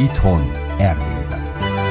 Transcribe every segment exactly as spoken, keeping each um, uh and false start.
Itthon, Erdélyben.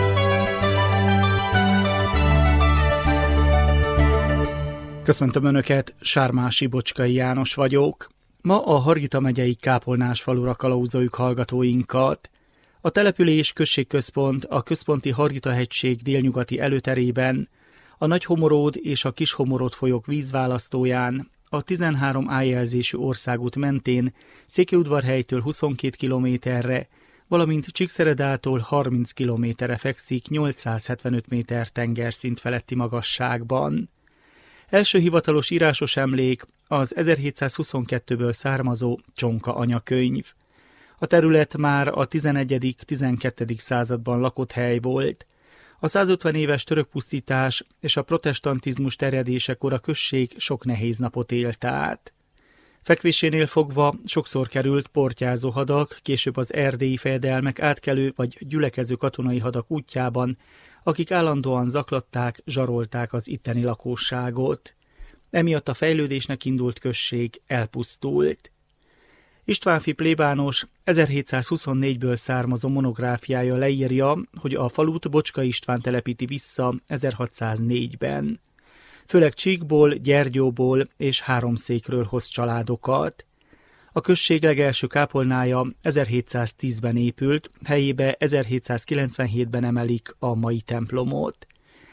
Köszöntöm Önöket, Sármási Bocskai János vagyok. Ma a Hargita megyei Kápolnásfalura kalauzoljuk hallgatóinkat. A település községközpont a központi Hargita-hegység délnyugati előterében, a Nagy-Homoród és a Kis-Homoród folyók vízválasztóján, a tizenhárom A jelzésű országút mentén Székelyudvarhelytől huszonkét kilométerre, valamint Csíkszeredától harminc kilométerre fekszik nyolcszázhetvenöt méter tengerszint feletti magasságban. Első hivatalos írásos emlék az ezerhétszázhuszonkettőből származó Csonka anyakönyv. A terület már a tizenegyedik-tizenkettedik században lakott hely volt. A százötven éves török pusztítás és a protestantizmus terjedésekor a község sok nehéz napot élt át. Fekvésénél fogva sokszor került portyázó hadak, később az erdélyi fejedelmek átkelő vagy gyülekező katonai hadak útjában, akik állandóan zaklatták, zsarolták az itteni lakosságot. Emiatt a fejlődésnek indult község elpusztult. Istvánffy plébános ezerhétszázhuszonnégyből származó monográfiája leírja, hogy a falut Bocska István telepíti vissza ezerhatszáznégyben. Főleg Csíkból, Gyergyóból és Háromszékről hoz családokat. A község legelső kápolnája ezerhétszáztízben épült, helyébe ezerhétszázkilencvenhétben emelik a mai templomot.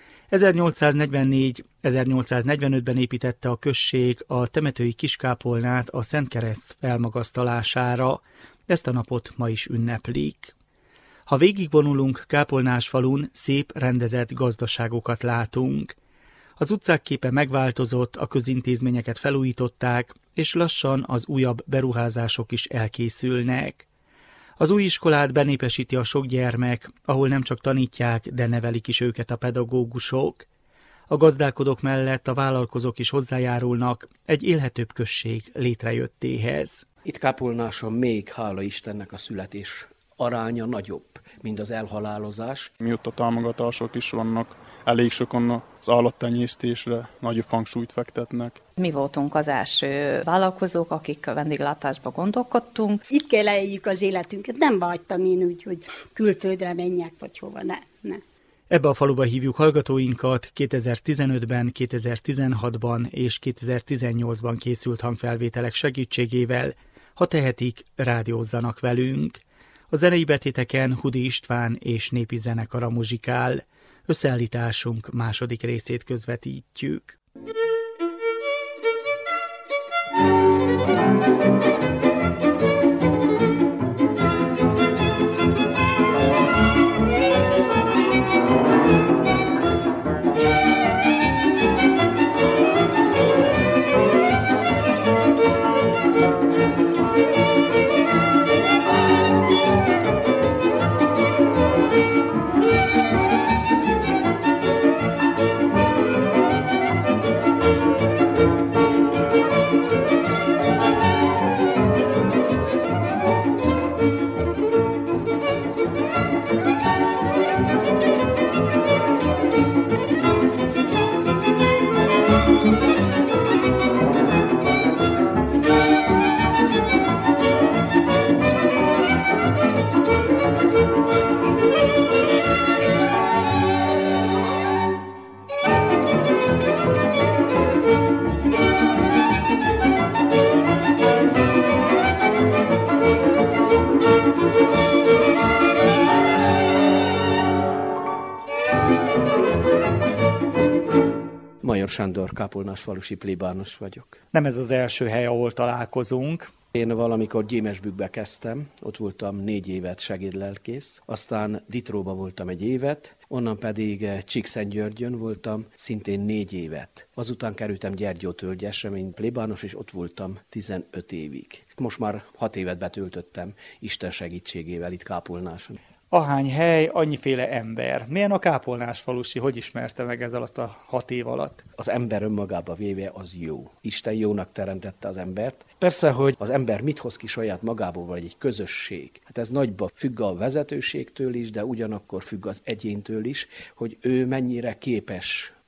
ezernyolcszáznegyvennégy-ezernyolcszáznegyvenötben építette a község a temetői kiskápolnát a Szent Kereszt felmagasztalására, ezt a napot ma is ünneplik. Ha végigvonulunk Kápolnásfalun, szép, rendezett gazdaságokat látunk. Az utcák képe megváltozott, a közintézményeket felújították, és lassan az újabb beruházások is elkészülnek. Az új iskolát benépesíti a sok gyermek, ahol nem csak tanítják, de nevelik is őket a pedagógusok. A gazdálkodók mellett a vállalkozók is hozzájárulnak egy élhetőbb község létrejöttéhez. Itt Kápolnáson még, hála Istennek, a születés aránya nagyobb, mint az elhalálozás. Mióta támogatások is vannak, elég sokan az állattenyésztésre nagyobb hangsúlyt fektetnek. Mi voltunk az első vállalkozók, akik a vendéglátásba gondolkodtunk. Itt kell éljük az életünket, nem vágytam én úgy, hogy külföldre menjek, vagy hova, ne, ne. Ebbe a faluba hívjuk hallgatóinkat, kétezer-tizenötben, kétezer-tizenhatban és kétezer-tizennyolcban készült hangfelvételek segítségével, ha tehetik, rádiózzanak velünk. A zenei betéteken Hudi István és népi zenekara muzsikál. Összeállításunk második részét közvetítjük. Major Sándor, kápolnásfalusi plébános vagyok. Nem ez az első hely, ahol találkozunk. Én valamikor Gyémesbükkbe kezdtem, ott voltam négy évet segédlelkész, aztán Ditróba voltam egy évet, onnan pedig Csíkszentgyörgyön voltam szintén négy évet. Azután kerültem Gyergyótölgyesre, mint plébános, és ott voltam tizenöt évig. Most már hat évet betöltöttem Isten segítségével itt Kápolnáson. Ahány hely, annyiféle ember. Milyen a Kápolnásfalusi? Hogy ismerte meg ez alatt a hat év alatt? Az ember önmagába véve az jó. Isten jónak teremtette az embert. Persze, hogy az ember mit hoz ki saját magából, vagy egy közösség. Hát ez nagyban függ a vezetőségtől is, de ugyanakkor függ az egyéntől is, hogy ő mennyire képes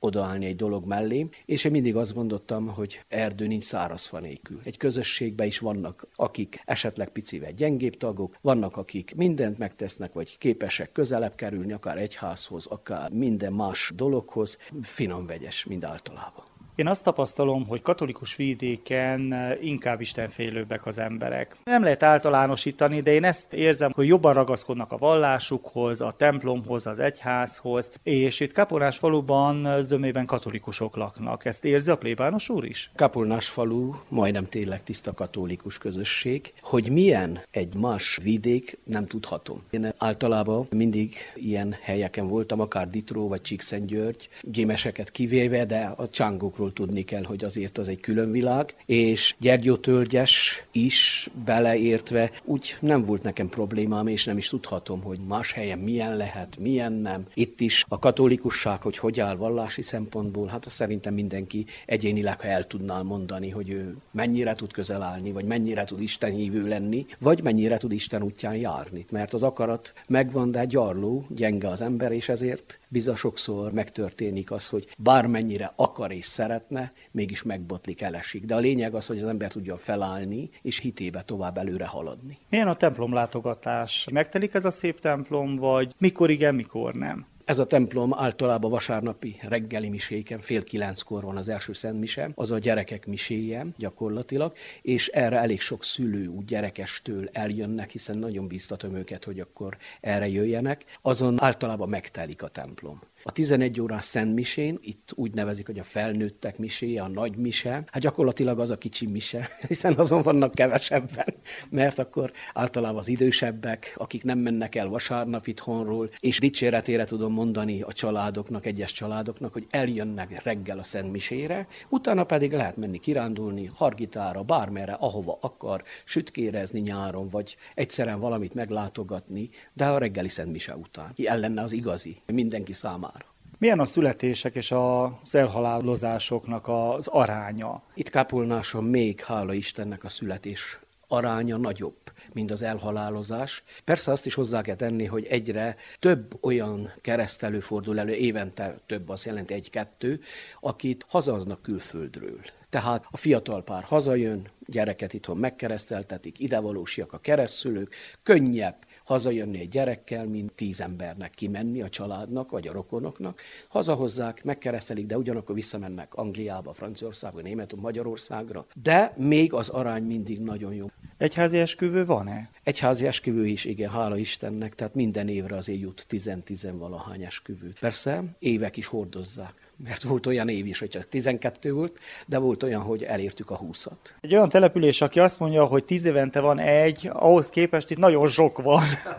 odaállni egy dolog mellé, és én mindig azt mondottam, hogy erdő nincs száraz fa nélkül. Egy közösségben is vannak, akik esetleg picivel gyengébb tagok, vannak, akik mindent megtesznek, vagy képesek közelebb kerülni, akár egyházhoz, akár minden más dologhoz, finom vegyes, mind általában. Én azt tapasztalom, hogy katolikus vidéken inkább istenfélőbbek az emberek. Nem lehet általánosítani, de én ezt érzem, hogy jobban ragaszkodnak a vallásukhoz, a templomhoz, az egyházhoz, és itt Kápolnás faluban zömében katolikusok laknak. Ezt érzi a plébános úr is? Kápolnás falu majdnem tényleg tiszta katolikus közösség. Hogy milyen egy más vidék, nem tudhatom. Én általában mindig ilyen helyeken voltam, akár Ditró vagy Csíkszentgyörgy, gyémeseket kivéve, de a csángókról tudni kell, hogy azért az egy külön világ, és Gyergyótölgyes is beleértve úgy nem volt nekem problémám, és nem is tudhatom, hogy más helyen milyen lehet, milyen nem. Itt is a katolikusság, hogy hogy áll vallási szempontból, hát szerintem mindenki egyénileg, ha el tudná mondani, hogy ő mennyire tud közel állni, vagy mennyire tud istenhívő lenni, vagy mennyire tud Isten útján járni. Mert az akarat megvan, de gyarló, gyenge az ember, és ezért bizony sokszor megtörténik az, hogy bármennyire akar és szeretne, mégis megbotlik, elesik. De a lényeg az, hogy az ember tudjon felállni, és hitébe tovább előre haladni. Milyen a templomlátogatás? Megtelik ez a szép templom, vagy mikor igen, mikor nem? Ez a templom általában vasárnapi reggeli miséken, fél kilenckor van az első szentmise, az a gyerekek miséje gyakorlatilag, és erre elég sok szülő úgy gyerekestől eljönnek, hiszen nagyon bíztatom őket, hogy akkor erre jöjjenek. Azon általában megtelik a templom. A tizenegy órás szentmisén, itt úgy nevezik, hogy a felnőttek miséje, a nagy mise, hát gyakorlatilag az a kicsi mise, hiszen azon vannak kevesebben, mert akkor általában az idősebbek, akik nem mennek el vasárnap itthonról, és dicséretére tudom mondani a családoknak, egyes családoknak, hogy eljönnek reggel a szentmisére, utána pedig lehet menni kirándulni, Hargitára, bármerre, ahova akar, sütkérezni nyáron, vagy egyszerűen valamit meglátogatni, de a reggeli szentmise után. El lenne az igazi, mindenki számára. Milyen a születések és az elhalálozásoknak az aránya? Itt Kápolnáson még, hála Istennek, a születés aránya nagyobb, mint az elhalálozás. Persze azt is hozzá kell tenni, hogy egyre több olyan keresztelő fordul elő, évente több, az jelenti egy-kettő, akit hazaznak külföldről. Tehát a fiatal pár hazajön, gyereket itthon megkereszteltetik, idevalósiak a keresztszülők, könnyebb hazajönni egy gyerekkel, mint tíz embernek kimenni a családnak, vagy a rokonoknak. Hazahozzák, megkeresztelik, de ugyanakkor visszamennek Angliába, Franciaországba, Németországba, Magyarországra. De még az arány mindig nagyon jó. Egyházi esküvő van-e? Egyházi esküvő is, igen, hála Istennek, tehát minden évre azért jut tíz-tíz-valahány esküvő. Persze, évek is hordozzák. Mert volt olyan év is, hogy csak tizenkettő volt, de volt olyan, hogy elértük a húszat. Egy olyan település, aki azt mondja, hogy tíz évente van egy, ahhoz képest itt nagyon sok van.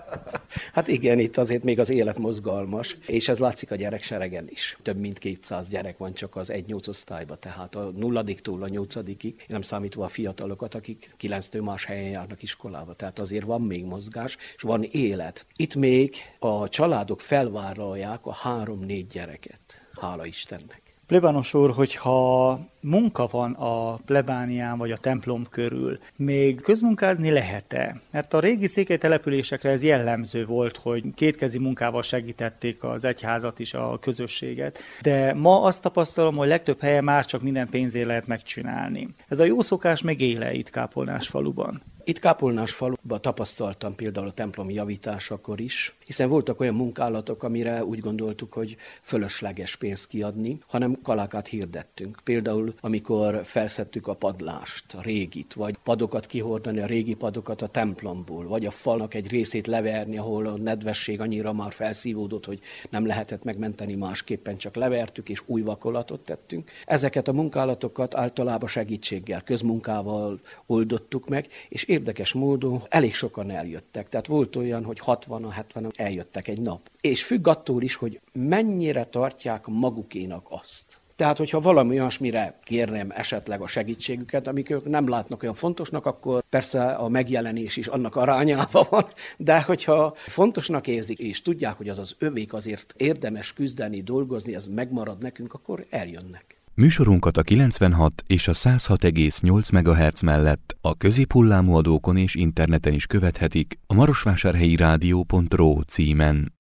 Hát igen, itt azért még az élet mozgalmas, és ez látszik a gyerekseregen is. Több mint kétszáz gyerek van csak az egy-nyolc osztályban, tehát a nulladiktól a nyolcadikig, nem számítva a fiatalokat, akik kilenctől más helyen járnak iskolába. Tehát azért van még mozgás, és van élet. Itt még a családok felvállalják a három-négy gyereket. Hála Istennek. Plébános úr, hogyha munka van a plebánián vagy a templom körül, még közmunkázni lehet-e? Mert a régi székely településekre ez jellemző volt, hogy kétkezi munkával segítették az egyházat is, a közösséget, de ma azt tapasztalom, hogy legtöbb helyen már csak minden pénzért lehet megcsinálni. Ez a jó szokás még éle itt Kápolnás faluban. Itt Kápolnás faluban tapasztaltam például a templom javításakor is, hiszen voltak olyan munkálatok, amire úgy gondoltuk, hogy fölösleges pénzt kiadni, hanem kalákát hirdettünk. Például amikor felszedtük a padlást, a régit, vagy padokat kihordani, a régi padokat a templomból, vagy a falnak egy részét leverni, ahol a nedvesség annyira már felszívódott, hogy nem lehetett megmenteni másképpen, csak levertük és új vakolatot tettünk. Ezeket a munkálatokat általában segítséggel, közmunkával oldottuk meg, és érdekes módon elég sokan eljöttek. Tehát volt olyan, hogy hatvanan, hetvenan eljöttek egy nap. És függ attól is, hogy mennyire tartják magukénak azt. Tehát, hogyha valami olyasmire kérném esetleg a segítségüket, amik ők nem látnak olyan fontosnak, akkor persze a megjelenés is annak arányában van, de hogyha fontosnak érzik, és tudják, hogy az az övék, azért érdemes küzdeni, dolgozni, ez megmarad nekünk, akkor eljönnek. Műsorunkat a kilencvenhat és a száz hat egész nyolc megahertz mellett a középhullámú adókon és interneten is követhetik a marosvásárhelyi rádió pont ro címen.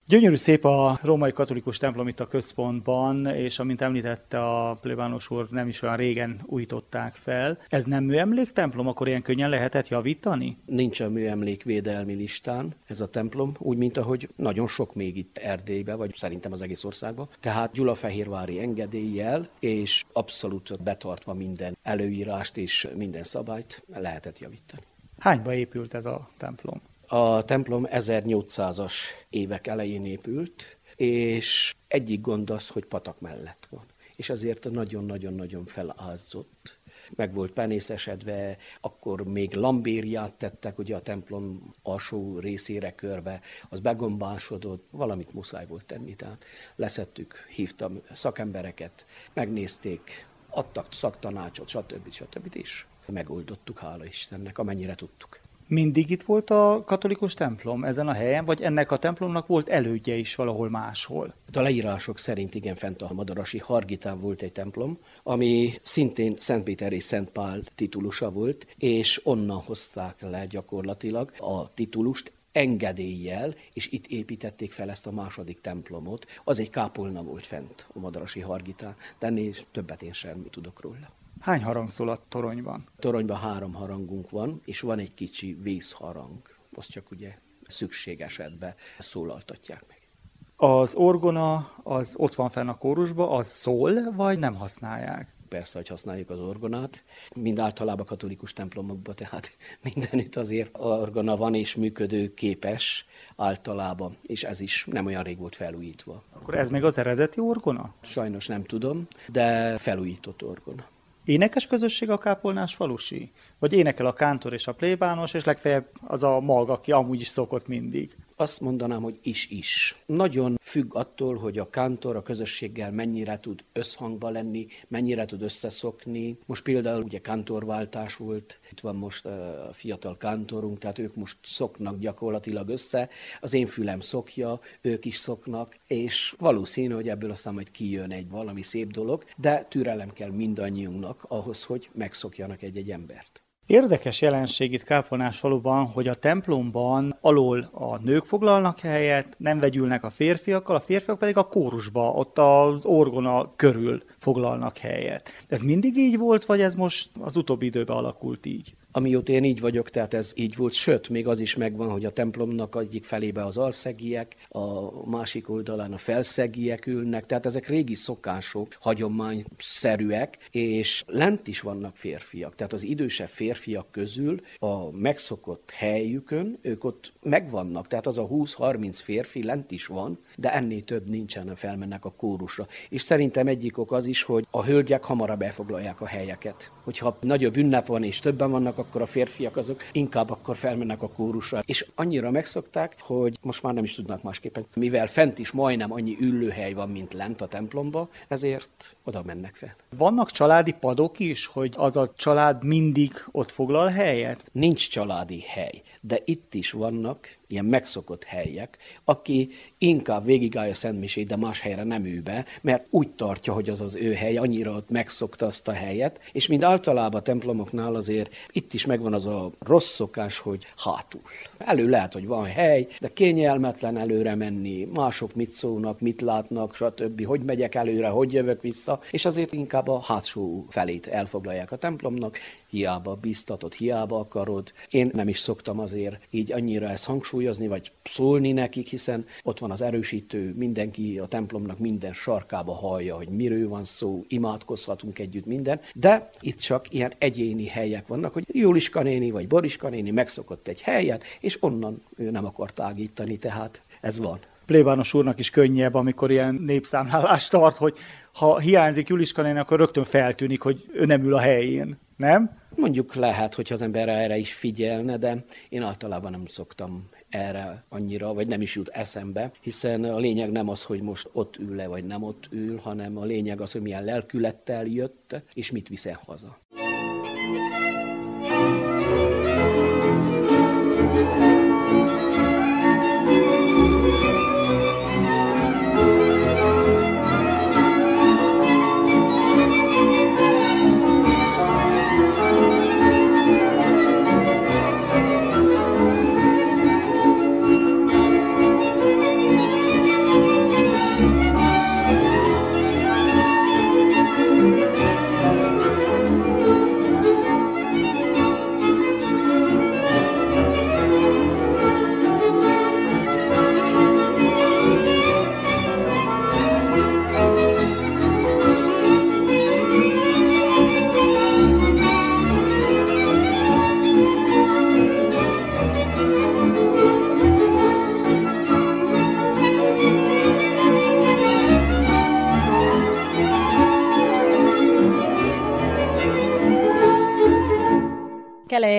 Gyönyörű szép a római katolikus templom itt a központban, és amint említette a plébános úr, nem is olyan régen újították fel. Ez nem műemléktemplom, akkor ilyen könnyen lehetett javítani? Nincs a műemlékvédelmi listán ez a templom, úgy, mint ahogy nagyon sok még itt Erdélyben, vagy szerintem az egész országban. Tehát gyulafehérvári engedéllyel, és abszolút betartva minden előírást és minden szabályt lehetett javítani. Hányba épült ez a templom? A templom ezernyolcszázas évek elején épült, és egyik gond az, hogy patak mellett van. És azért nagyon-nagyon-nagyon felázzott. Meg volt penészesedve, akkor még lambériát tettek, ugye a templom alsó részére körbe, az begombásodott, valamit muszáj volt tenni. Tehát leszettük, hívtam szakembereket, megnézték, adtak szaktanácsot, stb. stb. És megoldottuk, hála Istennek, amennyire tudtuk. Mindig itt volt a katolikus templom ezen a helyen, vagy ennek a templomnak volt elődje is valahol máshol? A leírások szerint igen, fent a Madarasi Hargitán volt egy templom, ami szintén Szent Péter és Szent Pál titulusa volt, és onnan hozták le gyakorlatilag a titulust engedéllyel, és itt építették fel ezt a második templomot. Az egy kápolna volt fent a Madarasi Hargitán, de ennél többet én sem tudok róla. Hány harang szól a toronyban? A toronyban három harangunk van, és van egy kicsi vészharang. Azt csak ugye szükség esetben szólaltatják meg. Az orgona az ott van fenn a kórusban, az szól, vagy nem használják? Persze, hogy használjuk az orgonát. Mind általában katolikus templomokban, tehát mindenütt azért orgona van és működő képes általában, és ez is nem olyan rég volt felújítva. Akkor ez még az eredeti orgona? Sajnos nem tudom, de felújított orgona. Énekes közösség a kápolnás falusi? Vagy énekel a kántor és a plébános, és legfeljebb az a mag, aki amúgy is szokott mindig? Azt mondanám, hogy is-is. Nagyon függ attól, hogy a kántor a közösséggel mennyire tud összhangba lenni, mennyire tud összeszokni. Most például ugye kántorváltás volt, itt van most a fiatal kántorunk, tehát ők most szoknak gyakorlatilag össze. Az én fülem szokja, ők is szoknak, és valószínű, hogy ebből aztán majd kijön egy valami szép dolog, de türelem kell mindannyiunknak ahhoz, hogy megszokjanak egy-egy embert. Érdekes jelenség itt Kápolnásfaluban, hogy a templomban alól a nők foglalnak helyet, nem vegyülnek a férfiakkal, a férfiak pedig a kórusba, ott az orgona körül foglalnak helyet. Ez mindig így volt, vagy ez most az utóbbi időben alakult így? Amióta én így vagyok, tehát ez így volt, sőt, még az is megvan, hogy a templomnak egyik felébe az alszegiek, a másik oldalán a felszegiek ülnek, tehát ezek régi szokások, hagyományszerűek, és lent is vannak férfiak, tehát az idősebb férfiak közül a megszokott helyükön, ők ott megvannak, tehát az a húsz-harminc férfi lent is van, de ennél több nincsen, felmennek a kórusra. És szerintem egyik ok az is, hogy a hölgyek hamarabb elfoglalják a helyeket. Hogyha nagyobb ünnep van és többen vannak, akkor a férfiak azok inkább akkor felmennek a kórusra. És annyira megszokták, hogy most már nem is tudnak másképpen. Mivel fent is majdnem annyi ülőhely van, mint lent a templomba, ezért oda mennek fel. Vannak családi padok is, hogy az a család mindig ott foglal helyet? Nincs családi hely, de itt is vannak ilyen megszokott helyek, aki inkább végigállja a szentmisét, de más helyre nem ül be, mert úgy tartja, hogy az az ő hely, annyira ott megszokta azt a helyet, és mind általában a templomoknál azért itt is megvan az a rossz szokás, hogy hátul. Elő lehet, hogy van hely, de kényelmetlen előre menni, mások mit szólnak, mit látnak, stb., hogy megyek előre, hogy jövök vissza, és azért inkább a hátsó felét elfoglalják a templomnak, hiába bíztatod, hiába akarod. Én nem is szoktam azért így annyira ezt hangsúlyozni, vagy szólni nekik, hiszen ott van az erősítő, mindenki a templomnak minden sarkába hallja, hogy miről van szó, imádkozhatunk együtt minden, de itt csak ilyen egyéni helyek vannak, hogy Juliska néni vagy Boriska néni megszokott egy helyet, és onnan ő nem akar tágítani, tehát ez van. Plébános úrnak is könnyebb, amikor ilyen népszámlálást tart, hogy ha hiányzik Juliska néni, akkor rögtön feltűnik, hogy ő nem ül a helyén, nem? Mondjuk lehet, hogyha az ember erre is figyelne, de én általában nem szoktam erre annyira, vagy nem is jut eszembe, hiszen a lényeg nem az, hogy most ott ül-e, vagy nem ott ül, hanem a lényeg az, hogy milyen lelkülettel jött, és mit viszel haza.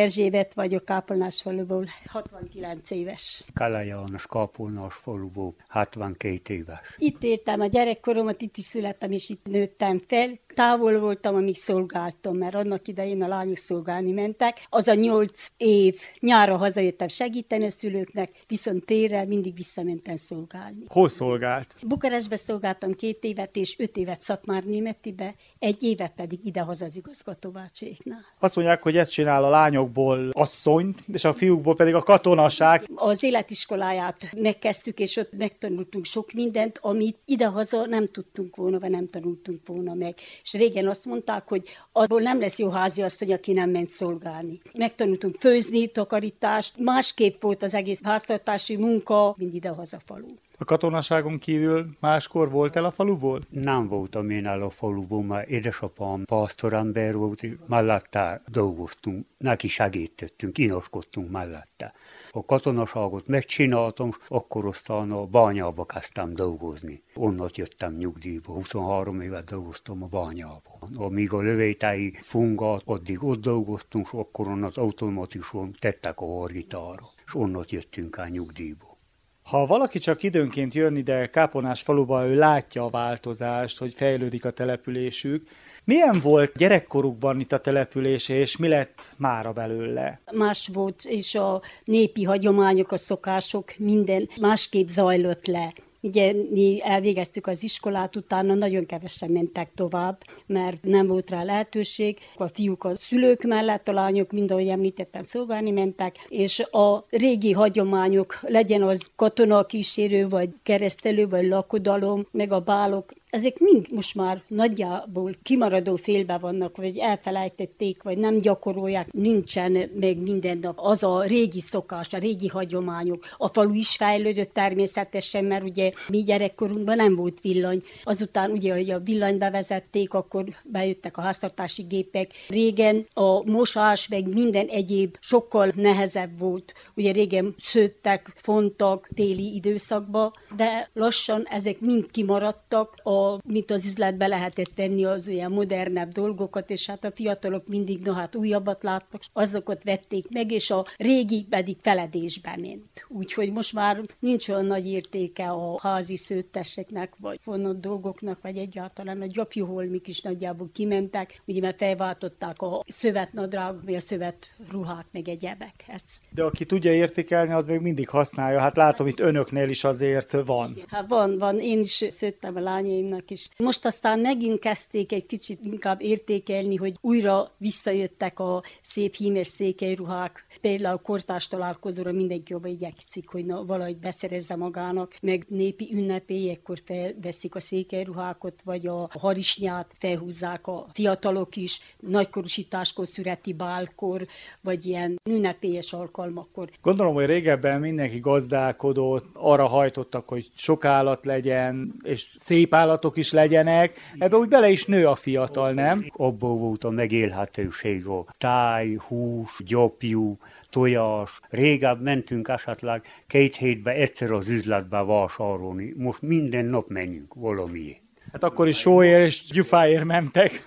Erzsébet vagyok, Kápolnás faluból, hatvankilenc éves. Kala János, Kápolnás faluból, hatvankét éves. Itt értem a gyerekkoromat, itt is születtem, és itt nőttem fel. Távol voltam, amíg szolgáltam, mert annak idején a lányok szolgálni mentek. Az a nyolc év nyára hazajöttem segíteni a szülőknek, viszont térrel mindig visszamentem szolgálni. Hol szolgált? Bukarestbe szolgáltam két évet, és öt évet Szatmárnémetibe, egy évet pedig idehaza az igazgatóbácséknál. Azt mondják, hogy ezt csinál a lányokból asszonyt, és a fiúkból pedig a katonaság. Az életiskoláját megkezdtük, és ott megtanultunk sok mindent, amit idehaza nem tudtunk volna, vagy nem tanultunk volna meg. És régen azt mondták, hogy abból nem lesz jó háziasszony, aki nem ment szolgálni. Megtanultunk főzni, takarítást, másképp volt az egész háztartási munka, mint idehaza falu. A katonaságon kívül máskor volt el a faluból? Nem voltam én el a faluból, mert édesapám pásztorember volt, mellette dolgoztunk, neki segítettünk, inoskodtunk mellette. A katonaságot megcsináltam, akkor aztán a bányába kezdtem dolgozni. Onnat jöttem nyugdíjba, huszonhárom évet dolgoztam a bányába. Amíg a lövétei fungát, addig ott dolgoztunk, és akkor onnat automatikusan tettek a hargitára, és onnat jöttünk el nyugdíjba. Ha valaki csak időnként jön ide Kápolnás faluba, ő látja a változást, hogy fejlődik a településük. Milyen volt gyerekkorukban itt a település, és mi lett mára belőle? Más volt, és a népi hagyományok, a szokások, minden másképp zajlott le. Ugye mi elvégeztük az iskolát, utána nagyon kevesen mentek tovább, mert nem volt rá lehetőség. A fiúk a szülők mellett, a lányok, mind ahogy említettem, szolgálni mentek, és a régi hagyományok, legyen az katonakísérő, vagy keresztelő, vagy lakodalom, meg a bálok, ezek mind most már nagyjából kimaradó félbe vannak, vagy elfelejtették, vagy nem gyakorolják, nincsen meg minden nap az a régi szokás, a régi hagyományok. A falu is fejlődött természetesen, mert ugye mi gyerekkorunkban nem volt villany. Azután ugye, hogy a villanyt bevezették, akkor bejöttek a háztartási gépek. Régen a mosás, meg minden egyéb sokkal nehezebb volt. Ugye régen szőttek, fontak téli időszakba, de lassan ezek mind kimaradtak, a mint az üzletbe lehetett tenni az olyan modernebb dolgokat, és hát a fiatalok mindig, no hát újabbat láttak, azokat vették meg, és a régi pedig feledésbe ment. Úgyhogy most már nincs olyan nagy értéke a házi szőtteseknek, vagy vonott dolgoknak, vagy egyáltalán a gyapjuholmik is nagyjából kimentek, ugye mert felváltották a szövetnadrág, vagy a szövetruhák, meg egyebek. Ez. De aki tudja értékelni, az még mindig használja. Hát látom, itt önöknél is azért van. Hát van, van. Én is szőttem a lányaimnak is. Most aztán megint kezdték egy kicsit inkább értékelni, hogy újra visszajöttek a szép hímes székelyruhák. Például kortárs találkozóra mindenki jobban igyekszik, hogy na, valahogy beszerezze magának, meg népi ünnepélyekkor felveszik a székelyruhákat, vagy a harisnyát felhúzzák a fiatalok is, nagykorúsításkor, szüreti bálkor, vagy ilyen ünnepélyes alkalmakkor. Gondolom, hogy régebben mindenki gazdálkodott, arra hajtottak, hogy sok állat legyen, és szép állatok is legyenek. Ebbe úgy bele is nő a fiatal, nem? Abból volt a megélhetőség, a táj, hús, gyapjú, tojás. Régebb mentünk esetleg két hétbe egyszer az üzletbe vásárolni. Most minden nap menjünk valamiért. Hát akkor is sóért és gyufáért mentek.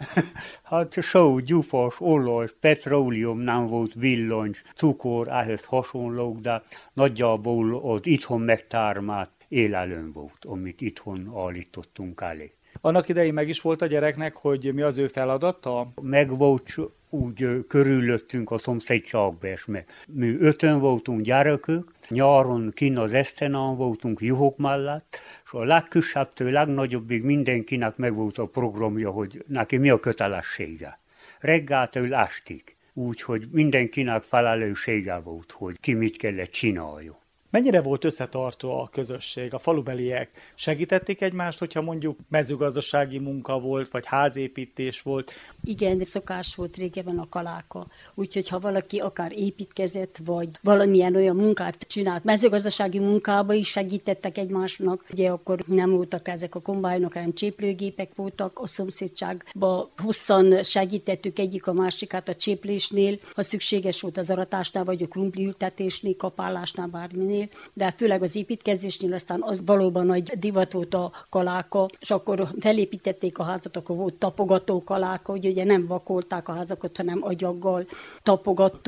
Hát só, gyufás, olaj, petróleum, nem volt villany, cukor, ehhez hasonlók, de nagyjából az itthon megtármált élelem volt, amit itthon állítottunk elé. Annak idején meg is volt a gyereknek, hogy mi az ő feladata? Meg volt úgy körülöttünk a szomszédságba, és mi ötön voltunk gyerekök, nyáron kint az esztenán voltunk juhok mellett, és a legkisebbtől legnagyobbig mindenkinek meg volt a programja, hogy neki mi a kötelessége. Reggeltől estig, úgyhogy mindenkinek felelőssége volt, hogy ki mit kellett csináljon. Mennyire volt összetartó a közösség, a falubeliek? Segítették egymást, hogyha mondjuk mezőgazdasági munka volt, vagy házépítés volt? Igen, de szokás volt régebben a kaláka. Úgyhogy ha valaki akár építkezett, vagy valamilyen olyan munkát csinált, mezőgazdasági munkába is segítettek egymásnak. Ugye akkor nem voltak ezek a kombájnok, hanem cséplőgépek voltak a szomszédságban. Hosszan segítettük egyik a másikát a cséplésnél, ha szükséges volt az aratásnál, vagy a krumpliültetésnél, kapálásnál, bárminél. De főleg az építkezésnél aztán az valóban nagy divat volt a kaláka, és akkor felépítették a házat, akkor volt tapogató kaláka, hogy ugye nem vakolták a házakat, hanem agyaggal tapogattuk,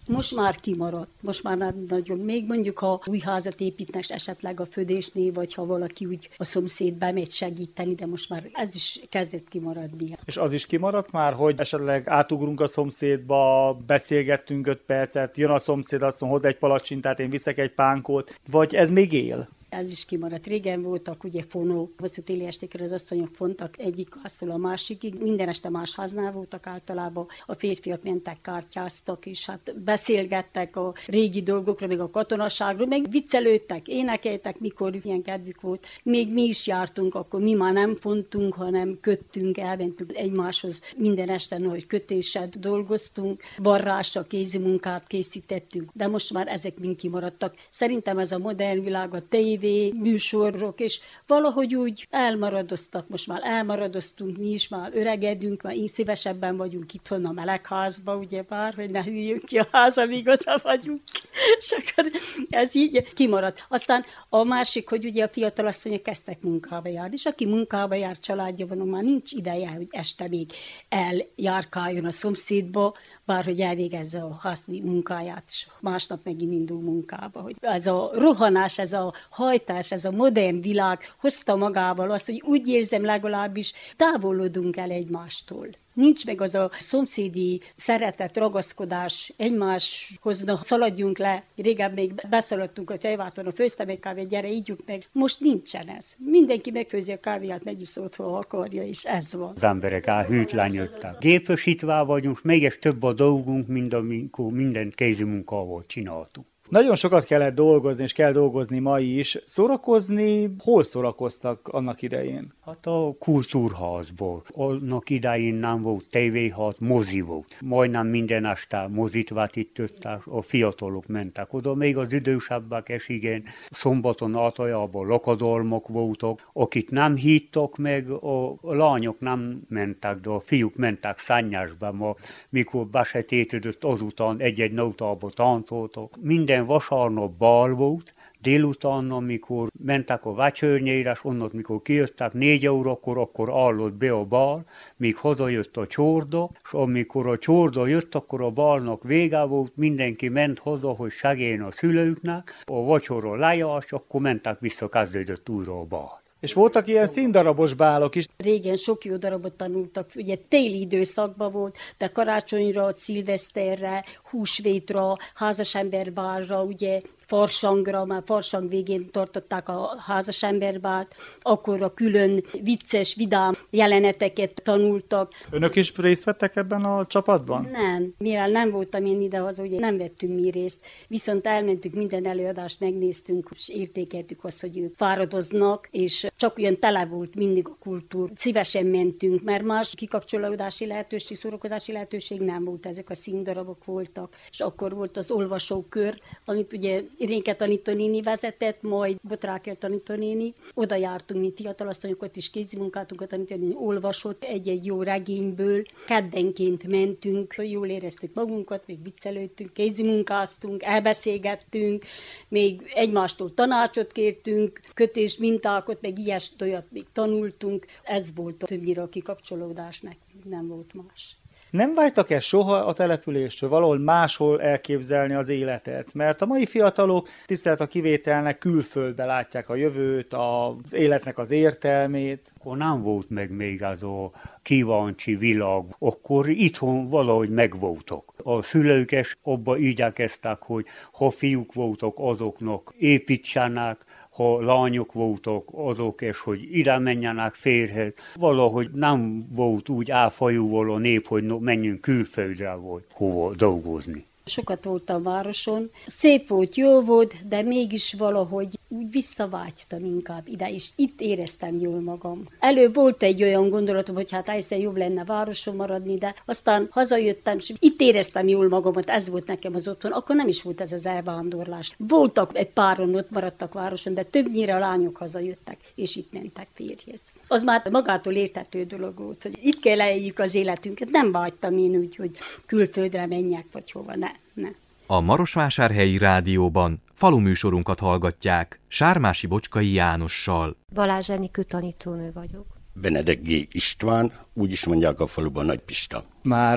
Most már kimaradt, most már nem nagyon. Még mondjuk, ha új házat építnek esetleg a födésnél, vagy ha valaki úgy a szomszéd bemegy segíteni, de most már ez is kezdett kimaradni. És az is kimaradt már, hogy esetleg átugrunk a szomszédba, beszélgettünk öt percet, jön a szomszéd, azt mondja, hoz egy palacsintát, én viszek egy pánkót, vagy ez még él? Ez is kimaradt. Régen voltak ugye fonók, hosszú téli estékre az asszonyok fontak egyik háztól a másikig. Minden este más háznál voltak általában. A férfiak mentek, kártyáztak, és hát beszélgettek a régi dolgokról, meg a katonaságról, meg viccelődtek, énekeltek, mikor ilyen kedvük volt. Még mi is jártunk, akkor mi már nem fontunk, hanem köttünk, elmentünk egymáshoz minden este, hogy kötéssel dolgoztunk, varrással, kézimunkát készítettünk, de most már ezek mind kimaradtak. Szerintem ez a modern világ, a tévé, műsorok, és valahogy úgy elmaradoztak, most már elmaradoztunk, mi is már öregedünk, már így szívesebben vagyunk itthon a melegházba, ugyebár, hogy ne hűljünk ki a ház, amíg oda vagyunk. És akkor ez így kimaradt. Aztán a másik, hogy ugye a fiatalasszonyok kezdtek munkába járni, és aki munkába jár, családja van, már nincs ideje, hogy este még eljárkáljon a szomszédba, bárhogy elvégezze a házi munkáját, és másnap megint indul munkába. Hogy ez a rohanás, ez a hajtás, ez a modern világ hozta magával azt, hogy úgy érzem, legalábbis távolodunk el egymástól. Nincs meg az a szomszédi szeretet, ragaszkodás egymáshoz, na, szaladjunk le. Régen még beszaladtunk a fejválton, a főztem egy kávét, gyere, ígyjuk meg. Most nincsen ez. Mindenki megfőzi a kávéját, megisz otthon, ha akarja, és ez van. Az emberek elhűtlenjöttek. Gépesítve vagyunk, mégis több a dolgunk, mint amikor mindent kézi munkával csináltunk. Nagyon sokat kellett dolgozni, és kell dolgozni ma is. Szórakozni, hol szórakoztak annak idején? Hát a kultúrházból. Annak idején nem volt tévéház, mozi volt. Majdnem minden este mozit vetították, a fiatalok mentek oda, még az idősebbek is igen. Szombaton általában lakadalmak voltak, akit nem hittak meg, a lányok nem mentek, de a fiúk mentek szennyesbe, ma, mikor besötétedött, azután egy-egy nautába táncoltak. Minden vasárnap bal volt, délután, amikor mentek a vacsornyére, és onnan, mikor kijöttek négy órakor, akkor állott be a bal, míg hazajött a csorda, és amikor a csorda jött, akkor a balnak vége volt, mindenki ment haza, hogy segélyen a szülőknek, a vacsora lejárt, akkor mentek vissza, kezdődött újra a bal. És voltak ilyen színdarabos bálok is. Régen sok jó darabot tanultak, ugye téli időszakban volt, de karácsonyra, szilveszterre, húsvétra, házasemberbálra, ugye farsangra, már farsang végén tartották a házasemberbált, akkor a külön vicces, vidám jeleneteket tanultak. Önök is részt vettek ebben a csapatban? Nem, mivel nem voltam én idehaza, ugye nem vettünk mi részt, viszont elmentünk, minden előadást megnéztünk, és értékeltük azt, hogy ők fáradoznak, és csak olyan tele volt mindig a kultúr. Szívesen mentünk, mert más kikapcsolódási lehetőség, szórakozási lehetőség nem volt, ezek a színdarabok voltak. És akkor volt az olvasókör, amit ugye Irénke tanítónéni vezetett, majd Botráker tanítónéni. Oda jártunk, mi fiatalasszonyokat is kézimunkátunkat tanítani, olvasott egy-egy jó regényből. Keddenként mentünk, jól éreztük magunkat, még viccelődtünk, kézimunkáztunk, elbeszélgettünk, még egymástól tanácsot kértünk, kötés mintákat, meg ilyesmi olyat még tanultunk. Ez volt a többnyire a kikapcsolódásnak, nem volt más. Nem vágytak-e soha a településtől valahol máshol elképzelni az életet? Mert a mai fiatalok, tisztelet a kivételnek, külföldbe látják a jövőt, az életnek az értelmét. Akkor nem volt meg még az a kíváncsi világ, akkor itthon valahogy megvoltak. A szülők is abba igyekeztek, hogy ha fiúk voltak, azoknak építsenek, ha lányok voltak, azok is, hogy ide menjenek férhez. Valahogy nem volt úgy áfajúval a nép, hogy menjünk külföldre volt hova dolgozni. Sokat voltam városon, szép volt, jó volt, de mégis valahogy úgy visszavágytam inkább ide, és itt éreztem jól magam. Előbb volt egy olyan gondolatom, hogy hát egyszer jobb lenne városon maradni, de aztán hazajöttem, és itt éreztem jól magamat, ez volt nekem az otthon, akkor nem is volt ez az elvándorlás. Voltak egy páron, ott maradtak városon, de többnyire a lányok hazajöttek, és itt mentek férjhez. Az már magától érthető dolog volt, hogy itt kell eljük az életünket, nem vágytam én úgy, hogy külföldre menjek, vagy hova, ne, ne. A Marosvásárhelyi Rádióban faluműsorunkat hallgatják Sármási Bocskai Jánossal. Balázs Enikő tanítónő vagyok. Benedek G. István, úgy is mondják a faluban Nagy Pista. Már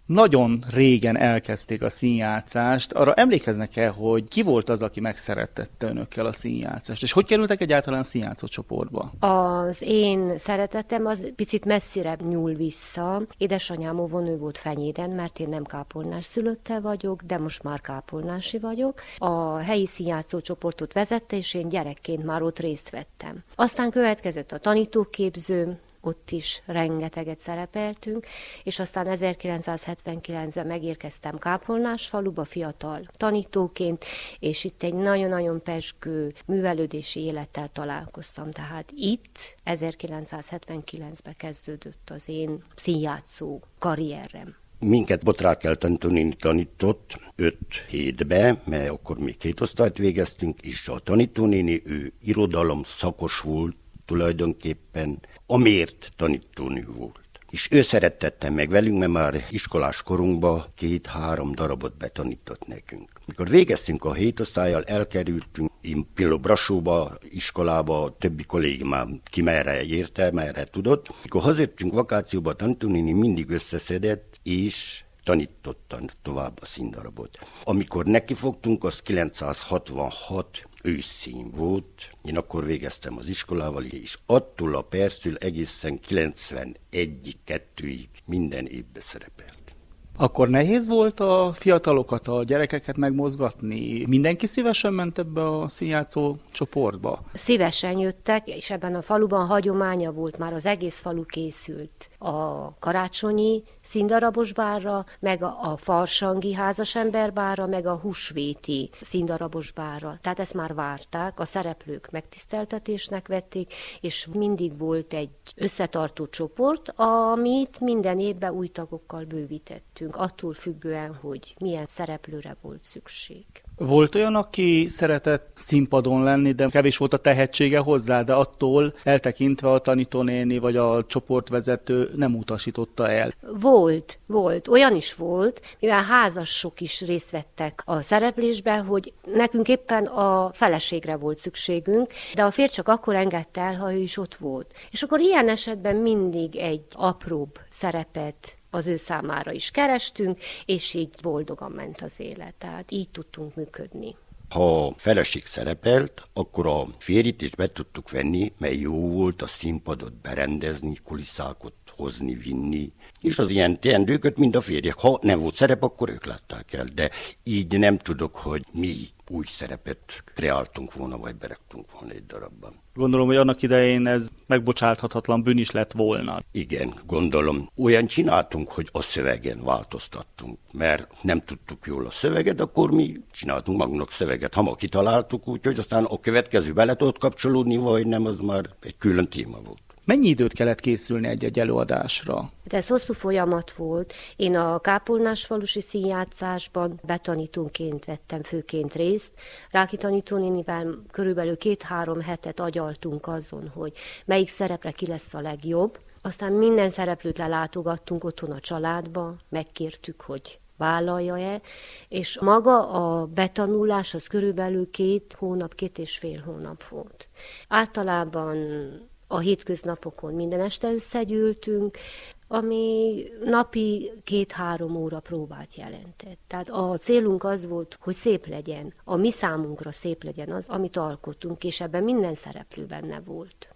nagyon régen elkezdték a színjátszást. Arra emlékeznek-e, hogy ki volt az, aki megszerettette önökkel a színjátszást? És hogy kerültek egyáltalán a színjátszó csoportba? Az én szeretetem az picit messzire nyúl vissza. Édesanyám óvónő volt Fenyéden, mert én nem kápolnás szülötte vagyok, de most már kápolnási vagyok. A helyi színjátszó csoportot vezette, és én gyerekként már ott részt vettem. Aztán következett a tanítóképző, ott is rengeteget szerepeltünk, és aztán ezerkilencszázhetvenkilencben megérkeztem Kápolnásfaluba fiatal tanítóként, és itt egy nagyon-nagyon pezsgő művelődési élettel találkoztam. Tehát itt ezerkilencszázhetvenkilencben kezdődött az én színjátszó karrierem. Minket Botrákkel tanítónéni tanított öt hétbe, mert akkor még két osztályt végeztünk, és a tanítónéni, ő irodalom szakos volt, tulajdonképpen amért tanítónő volt. És ő szerettette meg velünk, mert már iskolás korunkban két-három darabot betanított nekünk. Mikor végeztünk a hét osztályjal, elkerültünk én Pilló Brassóba, iskolába, a többi kollégám ki merre érte, merre tudott. Mikor hazajöttünk vakációba, a tanítónéni mindig összeszedett, és tanítottan tovább a színdarabot. Amikor nekifogtunk, az kilencszázhatvanhat őszén volt, én akkor végeztem az iskolával, és attól a perctől egészen kilencvenegy kettőig minden évben szerepelt. Akkor nehéz volt a fiatalokat, a gyerekeket megmozgatni? Mindenki szívesen ment ebbe a színjátszó csoportba? Szívesen jöttek, és ebben a faluban hagyománya volt, már az egész falu készült a karácsonyi színdarabos bárra, meg a, a farsangi házasember bárra, meg a húsvéti színdarabos bárra. Tehát ezt már várták, a szereplők megtiszteltetésnek vették, és mindig volt egy összetartó csoport, amit minden évben új tagokkal bővítettünk, attól függően, hogy milyen szereplőre volt szükség. Volt olyan, aki szeretett színpadon lenni, de kevés volt a tehetsége hozzá, de attól eltekintve a tanítónéni vagy a csoportvezető nem utasította el? Volt, volt. Olyan is volt, mivel házasok is részt vettek a szereplésben, hogy nekünk éppen a feleségre volt szükségünk, de a férj csak akkor engedte el, ha ő is ott volt. És akkor ilyen esetben mindig egy apróbb szerepet az ő számára is kerestünk, és így boldogan ment az élet. Tehát így tudtunk működni. Ha a feleség szerepelt, akkor a férjit is be tudtuk venni, mert jó volt a színpadot berendezni, kulisszákat hozni, vinni, és az ilyen teendőket mind a férjek. Ha nem volt szerep, akkor ők látták el, de így nem tudok, hogy mi új szerepet kreáltunk volna, vagy beraktunk volna egy darabban. Gondolom, hogy annak idején ez megbocsáthatatlan bűn is lett volna. Igen, gondolom. Olyan csináltunk, hogy a szövegen változtattunk, mert nem tudtuk jól a szöveget, akkor mi csináltunk magunknak szöveget. Ha ma kitaláltuk, úgyhogy aztán a következő bele tudott kapcsolódni, vagy nem, az már egy külön téma volt. Mennyi időt kellett készülni egy-egy előadásra? De ez hosszú folyamat volt. Én a Kápolnásfalusi színjátszásban betanítónként vettem főként részt. Ráki tanítónénivel körülbelül két-három hetet agyaltunk azon, hogy melyik szerepre ki lesz a legjobb. Aztán minden szereplőt lelátogattunk otthon a családba, megkértük, hogy vállalja-e, és maga a betanulás az körülbelül két hónap, két és fél hónap volt. Általában a hétköznapokon minden este összegyűltünk, ami napi két-három óra próbát jelentett. Tehát a célunk az volt, hogy szép legyen, a mi számunkra szép legyen az, amit alkottunk, és ebben minden szereplő benne volt.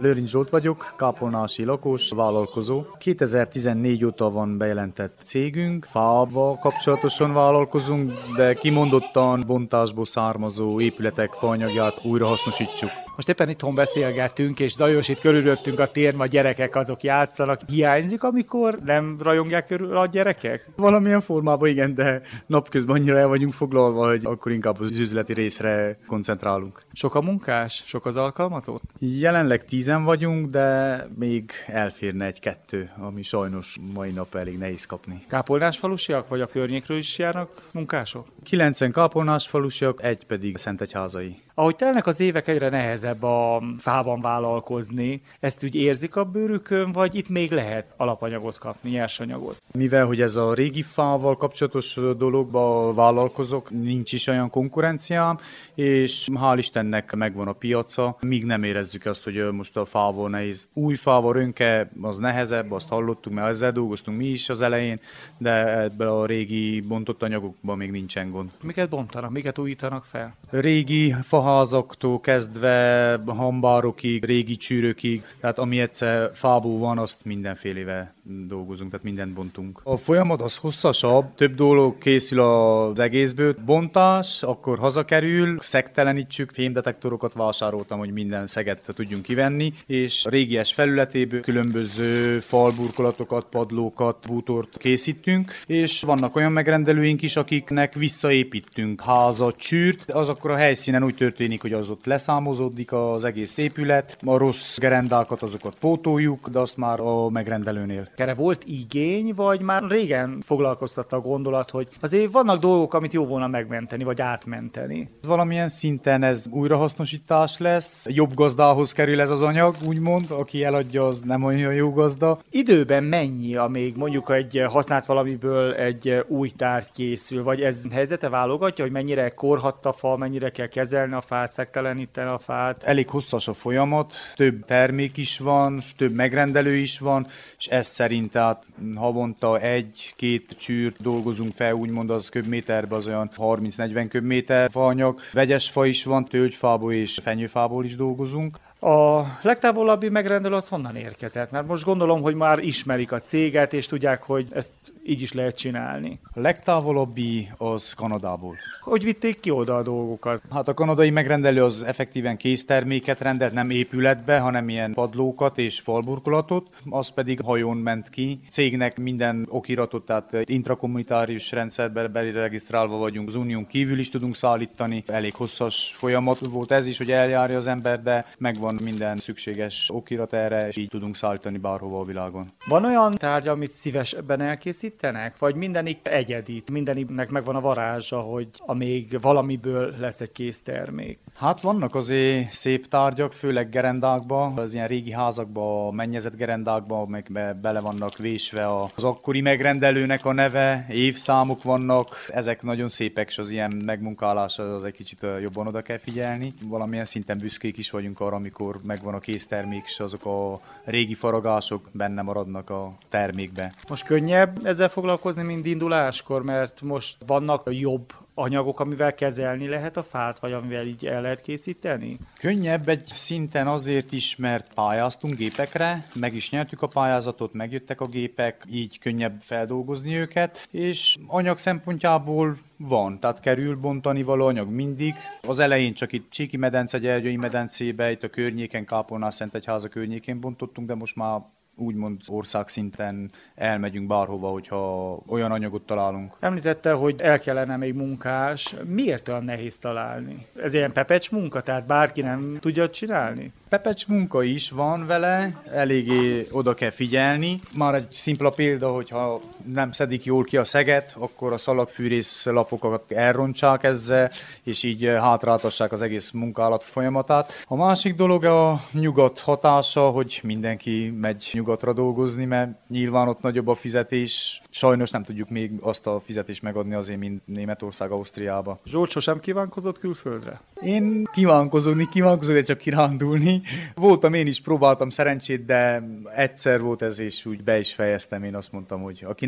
Lőrinc Zsolt vagyok, kápolnási lakos, vállalkozó. kétezer-tizennégy óta van bejelentett cégünk, fával kapcsolatosan vállalkozunk, de kimondottan bontásból származó épületek faanyagját újrahasznosítsuk. Most éppen itthon beszélgettünk, és zajos itt körülöttünk a tér, a gyerekek azok játszanak. Hiányzik, amikor nem rajongják körül a gyerekek? Valamilyen formában igen, de napközben annyira el vagyunk foglalva, hogy akkor inkább az üzleti részre koncentrálunk. Sok a munkás? Sok az alkalmazott? Jelenleg tízen vagyunk, de még elférne egy-kettő, ami sajnos mai nap elég nehéz kapni. Kápolnásfalusiak, vagy a környékről is járnak munkások? kilencven kápolnásfalusiak, egy pedig szentegyházai. Ahogy telnek az évek, egyre nehezebb a fában vállalkozni. Ezt úgy érzik a bőrükön, vagy itt még lehet alapanyagot kapni, nyersanyagot? Mivel, hogy ez a régi fával kapcsolatos dologban vállalkozok, nincs is olyan konkurenciám, és hál' Istennek megvan a piaca, míg nem érezzük azt, hogy most a fával nehéz. Új fával rönke az nehezebb, azt hallottuk, mert ezzel dolgoztunk mi is az elején, de ebben a régi bontott anyagokban még nincsen gond. Miket bontanak, miket újítanak fel? Régi faházaktól kezdve hambárokig, régi csűrökig, tehát ami egyszer fából van, azt mindenfélevel dolgozunk, tehát mindent bontunk. A folyamat az hosszasabb, több dolog készül az egészből. Bontás, akkor hazakerül, szegtelenítsük, fémdetektorokat vásároltam, hogy minden szeget tudjunk kivenni, és a régies felületéből különböző falburkolatokat, padlókat, bútort készítünk, és vannak olyan megrendelőink is, akiknek visszaépítünk házat, csűrt, az akkor a helyszínen úgy történik, hogy az ott leszámozódik az egész épület, a rossz gerendákat azokat pótoljuk, de azt már a megrendelőnél. Erre volt igény, vagy már régen foglalkoztatta a gondolat, hogy azért vannak dolgok, amit jó volna megmenteni, vagy átmenteni? Valamilyen szinten ez újrahasznosítás lesz, jobb gazdához kerül ez az anyag, úgymond, aki eladja, az nem olyan jó gazda. Időben mennyi, amíg mondjuk egy használt valamiből egy új tárgy készül, vagy ez helyzete válogatja, hogy mennyire korhadt a fa, mennyire kell kezelni a fát, szekteleníteni a fát? Elég hosszas a folyamat, több termék is van, több megrendelő is van, és ez szerint tehát havonta egy-két csűrt dolgozunk fel, úgymond az köbméterben az olyan harminc-negyven köbméter faanyag. Vegyes fa is van, tölgyfából és fenyőfából is dolgozunk. A legtávolabbi megrendelő az honnan érkezett? Mert most gondolom, hogy már ismerik a céget, és tudják, hogy ezt így is lehet csinálni. A legtávolabbi az Kanadából. Hogy vitték ki oda a dolgokat? Hát a kanadai megrendelő az effektíven készterméket rendelt, nem épületbe, hanem ilyen padlókat és falburkolatot, az pedig hajón ment ki. Cégnek minden okiratot, tehát intrakommunitárius rendszerben beregisztrálva vagyunk, az unión kívül is tudunk szállítani. Elég hosszas folyamat volt ez is, hogy eljárja az ember, de megvan minden szükséges okirat erre, és így tudunk szállítani bárhova a világon. Van olyan tárgy, amit szívesebben elkészítenek? Vagy mindenik egyedi? Mindeniknek megvan a varázsa, hogy amíg valamiből lesz egy kész termék? Hát vannak azért szép tárgyak, főleg gerendákban, az ilyen régi házakban, a mennyezett gerendákban, meg be, bele vannak vésve az akkori megrendelőnek a neve, évszámok vannak, ezek nagyon szépek, és az ilyen megmunkálása az egy kicsit jobban oda kell figyelni. Valamilyen szinten büszkék is vagyunk arra, amikor megvan a késztermék, és azok a régi faragások benne maradnak a termékbe. Most könnyebb ezzel foglalkozni, mint induláskor, mert most vannak jobb anyagok, amivel kezelni lehet a fát, vagy amivel így el lehet készíteni? Könnyebb egy szinten azért is, mert pályáztunk gépekre, meg is nyertük a pályázatot, megjöttek a gépek, így könnyebb feldolgozni őket, és anyag szempontjából van, tehát kerül bontani való anyag mindig. Az elején csak itt Csíki medence, Gyergyői medencébe, itt a környéken, Kápolnás-Szentegyháza környékén bontottunk, de most már úgymond országszinten elmegyünk bárhova, hogyha olyan anyagot találunk. Említette, hogy el kellene még munkás. Miért olyan nehéz találni? Ez ilyen pepecs munka, tehát bárki nem tudja csinálni? Pepecs munka is van vele, eléggé oda kell figyelni. Már egy szimpla példa, hogyha nem szedik jól ki a szeget, akkor a szalagfűrész lapokat elrontsák ezzel, és így hátráltassák az egész munkálat folyamatát. A másik dolog a nyugat hatása, hogy mindenki megy nyugatra dolgozni, mert nyilván ott nagyobb a fizetés. Sajnos nem tudjuk még azt a fizetést megadni azért, mint Németország, Ausztriába. Zsolt sosem kívánkozott külföldre? Én kívánkozódni, kívánkozódni, de csak kirándulni. Voltam, én is próbáltam szerencsét, de egyszer volt ez, és úgy be is fejeztem. Én azt mondtam, hogy aki nem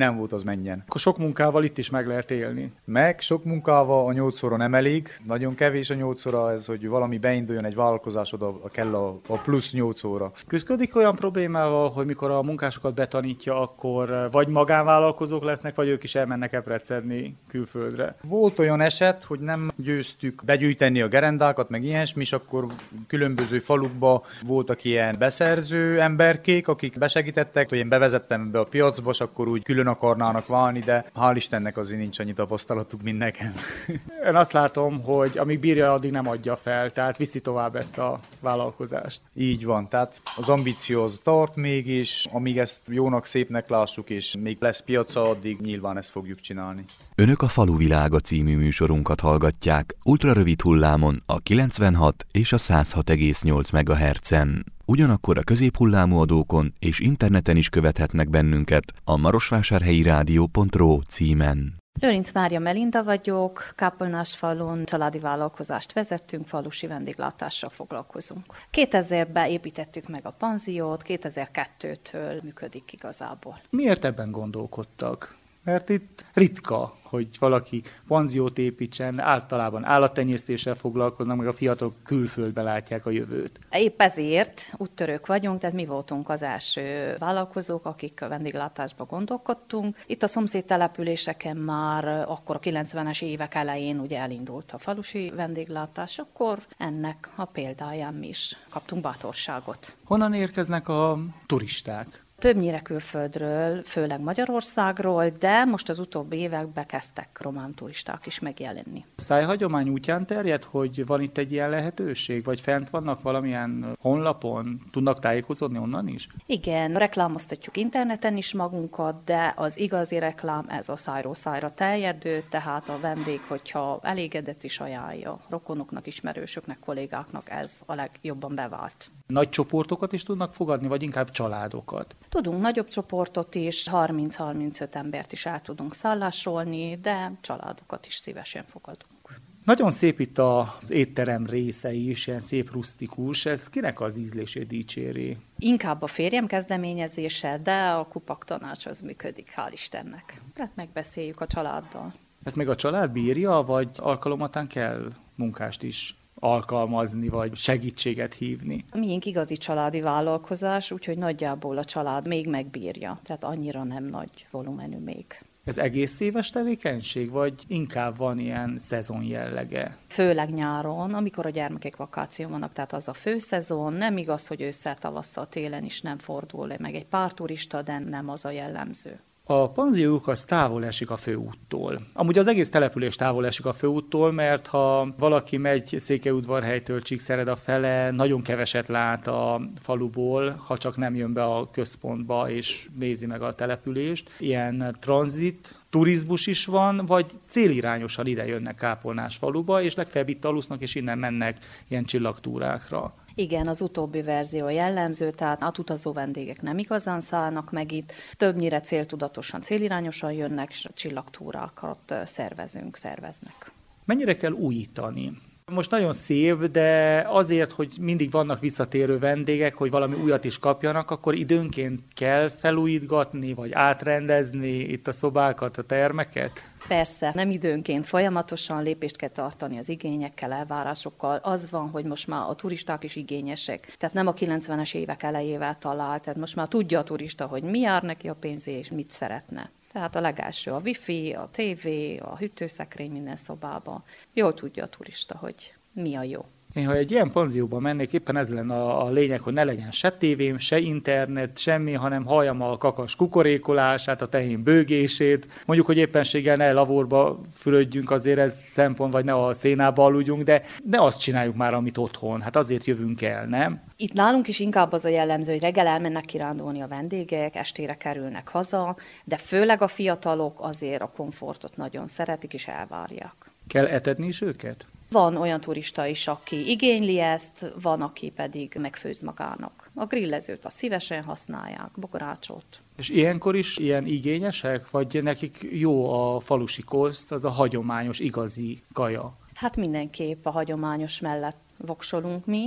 nem volt, az menjen. Akkor sok munkával itt is meg lehet élni. Meg sok munkával a nyolc óra nem elég, nagyon kevés a nyolc óra, ez, hogy valami beinduljon egy vállalkozás, oda kell a, a plusz nyolc óra. Küzdik olyan problémával, hogy mikor a munkásokat betanítja, akkor vagy magánvállalkozók lesznek, vagy ők is elmennek epret szedni külföldre. Volt olyan eset, hogy nem győztük begyűjteni a gerendákat, meg ilyesmi, és akkor különböző falukba voltak ilyen beszerző emberkék, akik besegítettek, hogy én bevezettem be a piacba, és akkor úgy külön akarnának válni, de hál' Istennek azért nincs annyi tapasztalatuk, mint nekem. Én azt látom, hogy amíg bírja, addig nem adja fel, tehát viszi tovább ezt a vállalkozást. Így van, tehát az ambíció az tart mégis, amíg ezt jónak, szépnek lássuk, és még lesz piaca, addig nyilván ezt fogjuk csinálni. Önök a Faluvilága című műsorunkat hallgatják, ultrarövid hullámon a kilencvenhat és a száz hat egész nyolc megahertzen. Ugyanakkor a középhullámú adókon és interneten is követhetnek bennünket a marosvásárhelyi rádió pont ro címen. Lőrinc Mária Melinda vagyok, Kápolnásfalun családi vállalkozást vezettünk, falusi vendéglátással foglalkozunk. kétezerben építettük meg a panziót, kétezer-kettőtől működik igazából. Miért ebben gondolkodtak? Mert itt ritka, hogy valaki panziót építsen, általában állattenyésztéssel foglalkoznak, meg a fiatalok külföldbe látják a jövőt. Épp ezért úttörők vagyunk, tehát mi voltunk az első vállalkozók, akik a vendéglátásba gondolkodtunk. Itt a szomszéd településeken már akkor a kilencvenes évek elején ugye elindult a falusi vendéglátás, akkor ennek a példáján mi is kaptunk bátorságot. Honnan érkeznek a turisták? Többnyire külföldről, főleg Magyarországról, de most az utóbbi években kezdtek román turisták is megjelenni. A szájhagyomány útján terjed, hogy van itt egy ilyen lehetőség, vagy fent vannak valamilyen honlapon, tudnak tájékozódni onnan is? Igen, reklámoztatjuk interneten is magunkat, de az igazi reklám ez a szájról szájra terjedő, tehát a vendég, hogyha elégedett is ajánlja rokonoknak, ismerősöknek, kollégáknak, ez a legjobban bevált. Nagy csoportokat is tudnak fogadni, vagy inkább családokat? Tudunk nagyobb csoportot is, harminc-harmincöt embert is el tudunk szállásolni, de családokat is szívesen fogadunk. Nagyon szép itt az étterem része is, ilyen szép rusztikus. Ez kinek az ízlését dicséri? Inkább a férjem kezdeményezése, de a kupak tanács az működik, hál' Istennek. Tehát megbeszéljük a családdal. Ezt még a család bírja, vagy alkalomatán kell munkást is alkalmazni, vagy segítséget hívni? Miénk igazi családi vállalkozás, úgyhogy nagyjából a család még megbírja, tehát annyira nem nagy volumenű még. Ez egész éves tevékenység, vagy inkább van ilyen szezon jellege? Főleg nyáron, amikor a gyermekek vakáció vannak, tehát az a főszezon, nem igaz, hogy ősszel, tavasszal, télen is nem fordul le, meg egy pár turista, de nem az a jellemző. A panziójuk az távol esik a főúttól. Amúgy az egész település távol esik a főúttól, mert ha valaki megy Székelyudvarhelytől Csíkszereda fele, nagyon keveset lát a faluból, ha csak nem jön be a központba és nézi meg a települést. Ilyen tranzit turizmus is van, vagy célirányosan ide jönnek Kápolnásfaluba, és legfeljebb itt alusznak, és innen mennek ilyen csillagtúrákra. Igen, az utóbbi verzió jellemző, tehát átutazó vendégek nem igazán szállnak meg itt, többnyire céltudatosan, célirányosan jönnek, és csillagtúrákat szervezünk, szerveznek. Mennyire kell újítani? Most nagyon szép, de azért, hogy mindig vannak visszatérő vendégek, hogy valami újat is kapjanak, akkor időnként kell felújítgatni, vagy átrendezni itt a szobákat, a termeket? Persze, nem időnként, folyamatosan lépést kell tartani az igényekkel, elvárásokkal. Az van, hogy most már a turisták is igényesek. Tehát nem a kilencvenes évek elejével talált, tehát most már tudja a turista, hogy mi jár neki a pénzé, és mit szeretne. Tehát a legelső a wifi, a tévé, a hűtőszekrény minden szobában. Jól tudja a turista, hogy mi a jó. Én, ha egy ilyen panzióba mennék, éppen ez lenne a, a lényeg, hogy ne legyen se tévém, se internet, semmi, hanem halljam a kakas kukorékolását, a tehén bőgését. Mondjuk, hogy éppenséggel ne lavorba fürödjünk, azért ez szempont, vagy ne a szénába aludjunk, de ne azt csináljuk már, amit otthon. Hát azért jövünk el, nem? Itt nálunk is inkább az a jellemző, hogy reggel elmennek kirándulni a vendégek, estére kerülnek haza, de főleg a fiatalok azért a komfortot nagyon szeretik és elvárják. Kell etetni is őket? Van olyan turista is, aki igényli ezt, van, aki pedig megfőz magának. A grillezőt azt szívesen használják, bogarácsot. És ilyenkor is ilyen igényesek, vagy nekik jó a falusi koszt, az a hagyományos, igazi kaja? Hát mindenképp a hagyományos mellett voksolunk mi.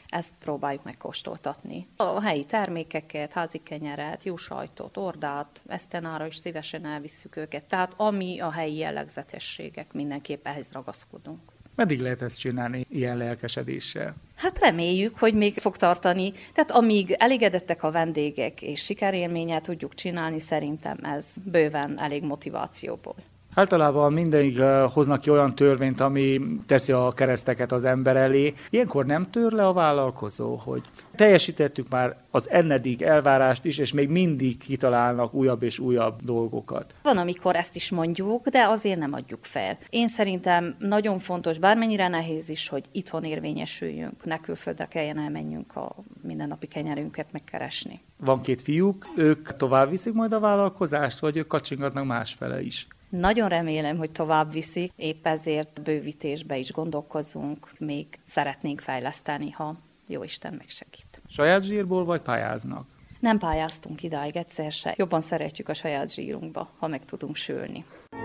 ezt próbáljuk megkóstoltatni. A helyi termékeket, házi kenyeret, jó sajtot, ordát, esztenára is szívesen elvisszük őket. Tehát ami a helyi jellegzetességek, mindenképp ehhez ragaszkodunk. Meddig lehet ezt csinálni ilyen lelkesedéssel? Hát reméljük, hogy még fog tartani. Tehát amíg elégedettek a vendégek és sikerélménnyel tudjuk csinálni, szerintem ez bőven elég motivációból. Általában mindig hoznak ki olyan törvényt, ami teszi a kereszteket az ember elé. Ilyenkor nem tör le a vállalkozó, hogy teljesítettük már az ennedik elvárást is, és még mindig kitalálnak újabb és újabb dolgokat. Van, amikor ezt is mondjuk, de azért nem adjuk fel. Én szerintem nagyon fontos, bármennyire nehéz is, hogy itthon érvényesüljünk, ne külföldre kelljen elmenjünk a mindennapi kenyerünket megkeresni. Van két fiúk, ők tovább viszik majd a vállalkozást, vagy ők kacsingatnak másfele is? Nagyon remélem, hogy tovább viszik, épp ezért bővítésbe is gondolkozunk, még szeretnénk fejleszteni, ha Jóisten megsegít. Saját zsírból vagy pályáznak? Nem pályáztunk idáig egyszer se. Jobban szeretjük a saját zsírunkba, ha meg tudunk sülni.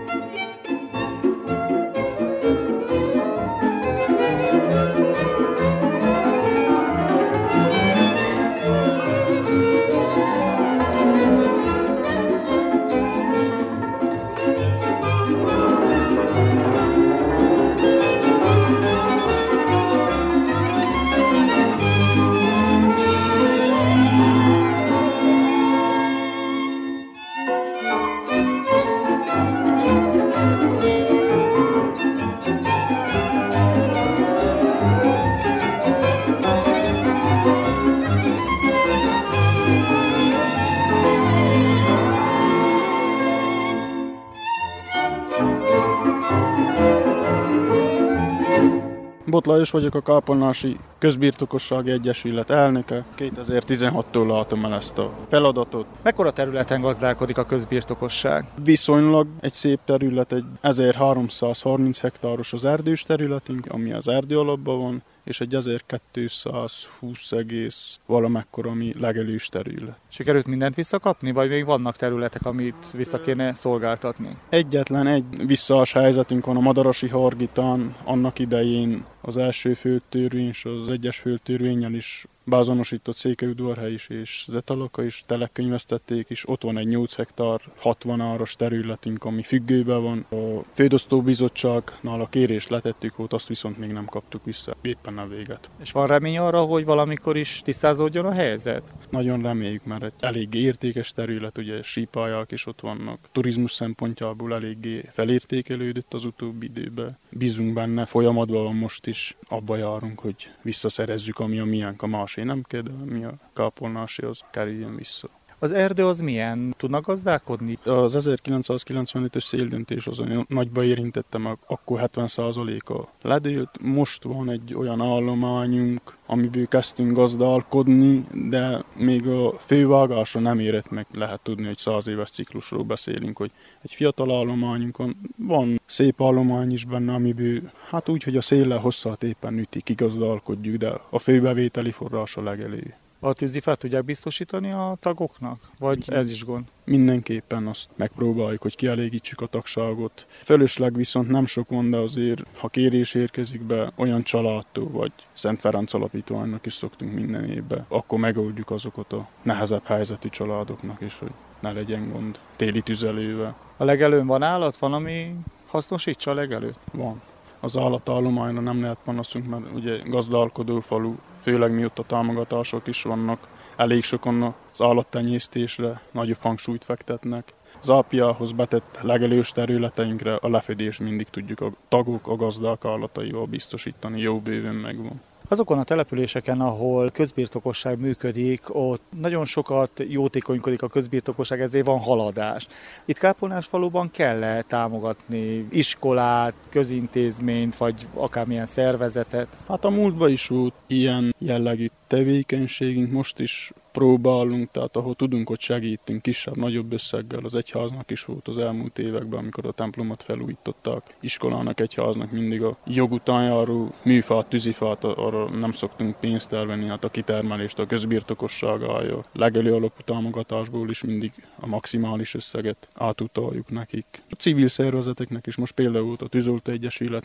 Bot Lajos vagyok, a Kápolnási Közbirtokossági Egyesület elnöke. kétezer-tizenhattól látom el ezt a feladatot. Mekkora területen gazdálkodik a közbirtokosság? Viszonylag egy szép terület, egy ezerháromszázharminc hektáros az erdős területünk, ami az erdő alapban van, és egy ezerkétszázhúsz egész valamekkora, ami legelős terület. Sikerült mindent visszakapni, vagy még vannak területek, amit vissza kéne szolgáltatni? Egyetlen egy visszaás helyzetünk van a Madarasi Hargitán, annak idején az első földtörvény és az egyes földtörvénnyel is beazonosított Székelyudvarhely is és Zetalaka is telekönyvesztették, és ott van egy nyolc hektár, hatvan áros területünk, ami függőben van. A Földosztóbizottságnál a kérést letettük ott, azt viszont még nem kaptuk vissza, éppen a véget. És van remény arra, hogy valamikor is tisztázódjon a helyzet? Nagyon reméljük, mert egy eléggé értékes terület, ugye sípályák is ott vannak. Turizmus szempontjából eléggé felértékelődött az utóbbi időben. Bízunk benne, folyamatban van most is, abba járunk, hogy visszaszerezzük, ami a miénk, a másé nem kell, de mi a kápolnási, az kerüljön vissza. Az erdő az milyen? Tudnak gazdálkodni? Az ezerkilencszázkilencvenötös széldöntés az nagyba érintette meg, akkor hetven százaléka ledőlt. Most van egy olyan állományunk, amiből kezdtünk gazdálkodni, de még a fővágásra nem érett meg, lehet tudni, hogy száz éves ciklusról beszélünk, hogy egy fiatal állományunk van, van szép állomány is benne, amiből hát úgy, hogy a széllel hosszát éppen ütik, kigazdálkodjuk, de a főbevételi forrás a legelő. A tűzifát tudják biztosítani a tagoknak? Vagy igen, ez is gond? Mindenképpen azt megpróbáljuk, hogy kielégítsük a tagságot. Fölösleg viszont nem sok van, de azért, ha kérés érkezik be olyan családtól, vagy Szent Ferenc Alapítványnak is szoktunk minden évben, akkor megoldjuk azokat a nehezebb helyzetű családoknak is, hogy ne legyen gond téli tüzelővel. A legelőn van állat? Van, ami hasznosítsa a legelőt? Van. Az állatállományra nem lehet panaszunk, mert ugye gazdálkodó falu, főleg mióta támogatások is vannak, elég sokan az állattenyésztésre nagyobb hangsúlyt fektetnek. Az ápiához betett legelős területeinkre a lefedést mindig tudjuk a tagok, a gazdák állataival biztosítani, jó bőven megvan. Azokon a településeken, ahol közbirtokosság működik, ott nagyon sokat jótékonykodik a közbirtokosság, ezért van haladás. Itt Kápolnásfaluban kell támogatni iskolát, közintézményt, vagy akármilyen szervezetet? Hát a múltban is volt ilyen jellegű tevékenységünk, most is próbálunk, tehát ahol tudunk, hogy segítünk kisebb, nagyobb összeggel. Az egyháznak is volt az elmúlt években, amikor a templomot felújították. Iskolának, egyháznak mindig a jog után járó műfát, tűzifát, arra nem szoktunk pénzt elvenni, hát a kitermelést a közbirtokosság állja. Legelő alapú támogatásból is mindig a maximális összeget átutaljuk nekik. A civil szervezeteknek is most például a Tűzoltó Egyesületnek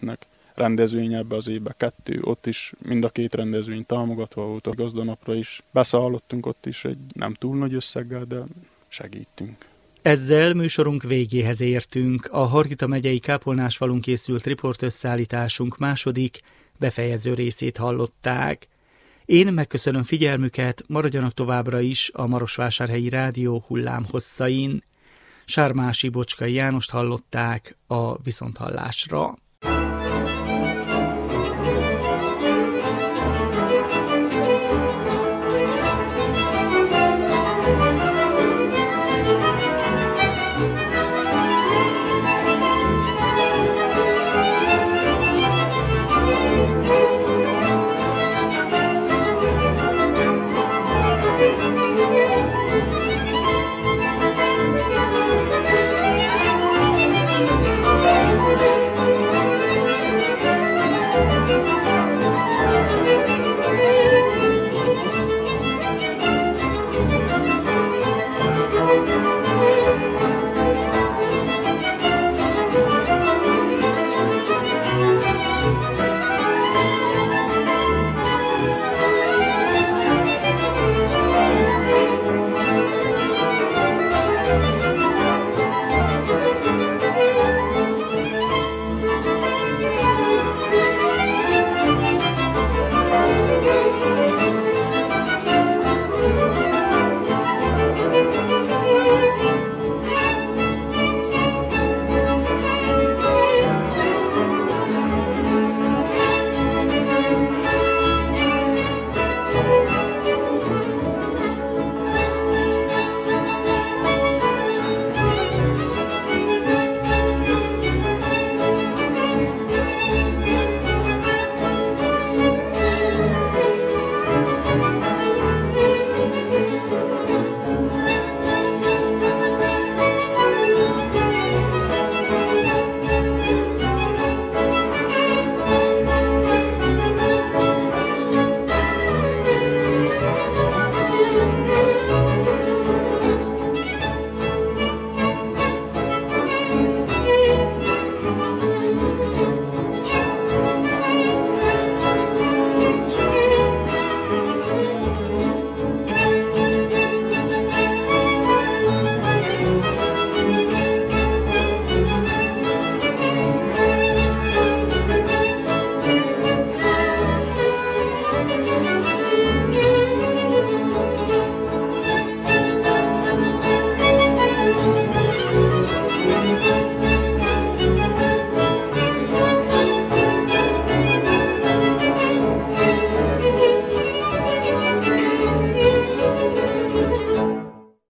rendezvény ebbe az évbe, kettő, ott is mind a két rendezvény támogatva volt, a gazdanapra is beszállottunk ott is egy nem túl nagy összeggel, de segítünk. Ezzel műsorunk végéhez értünk. A Hargita megyei Kápolnásfalun készült riportösszállításunk második, befejező részét hallották. Én megköszönöm figyelmüket, maradjanak továbbra is a Marosvásárhelyi Rádió hullámhosszain. Sármási Bocskai Jánost hallották a viszonthallásra.